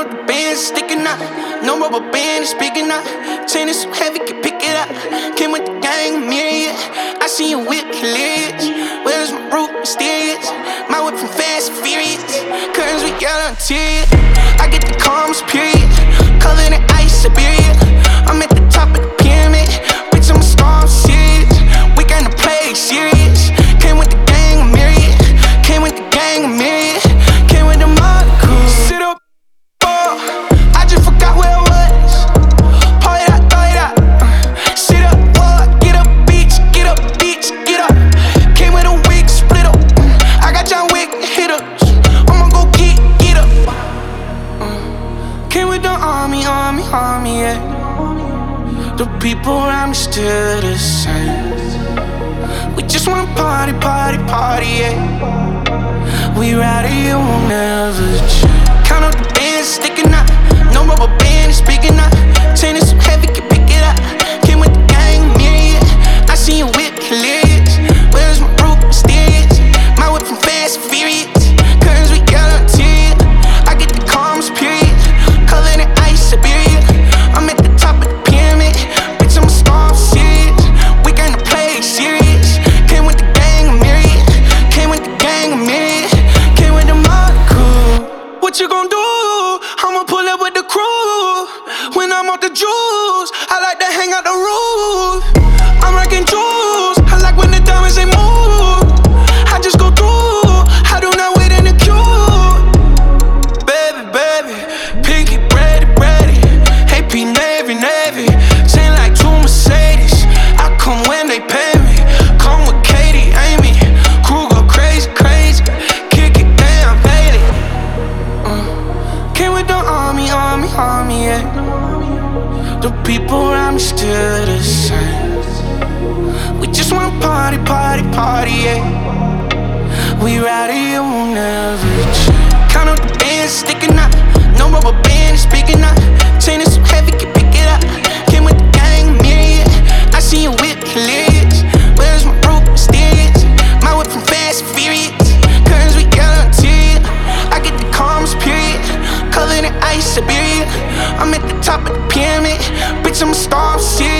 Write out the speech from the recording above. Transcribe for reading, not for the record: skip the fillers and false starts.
up the band, sticking out. No rubber band is big enough. Chain is so heavy, can pick it up. Came with the gang, myriad. I see you whip hilarious. Where's my root, mysterious? My whip from Fast and Furious. Curtains we got interior. I get the calms, period. Covered in ice, Siberia. I'm at the top of the pyramid. Bitch, I'm a star, I'm serious. We gonna play serious. Came with the gang, myriad. Came with the gang, myriad. Came with the mud crew. Sit up, I just forgot where I was. Pour it out, throw it out. Sit up, get up, bitch, get up, bitch, get up. Came with a wig, split up. I got John Wick hitters. I'ma go get up. Came with the army, yeah. The people around me still the same. We just wanna party, yeah. We ride it, it won't never change. Count up the bands, sticking out. No rubber band is big enough. Chain is so heavy, can pick it up. Came with the gang, myriad. I see you whip hilarious. Where's my root, mysterious? My whip from Fast and Furious. Curtains we got interior. I get the calms, period. Covered in ice, Siberia. I'm at the top of the pyramid. Bitch, I'm a star, I'm serious. We gonna play serious. Came with the gang, myriad. Came with the gang, myriad. Came with the mud crew. What you gon' do? I'ma pull up with the crew. When I'm off the juice, I like to hang out the roof. I'm rocking jewels. I like when the diamonds they move. I just go through. I do not wait in the queue. Baby, pinky ready. AP Navy. Chain like two Mercedes. I come when they pay me. Come with Katie, Amy. Crew go crazy. Kick it down, Bailey. Came with the army, yeah. The people around me still the same. We just wanna party, yeah. We ride it, it won't never change. Count up the bands, sticking out. No rubber band is big enough. Chain is so heavy, can pick it up. Came with the gang, myriad. I see you whip hilarious. Where's my root, mysterious? My whip from Fast and Furious. Curtains we got interior. I get the calms, period. Covered in ice, Siberia. I'm at the top of the pyramid. Bitch, I'm a star, I'm serious.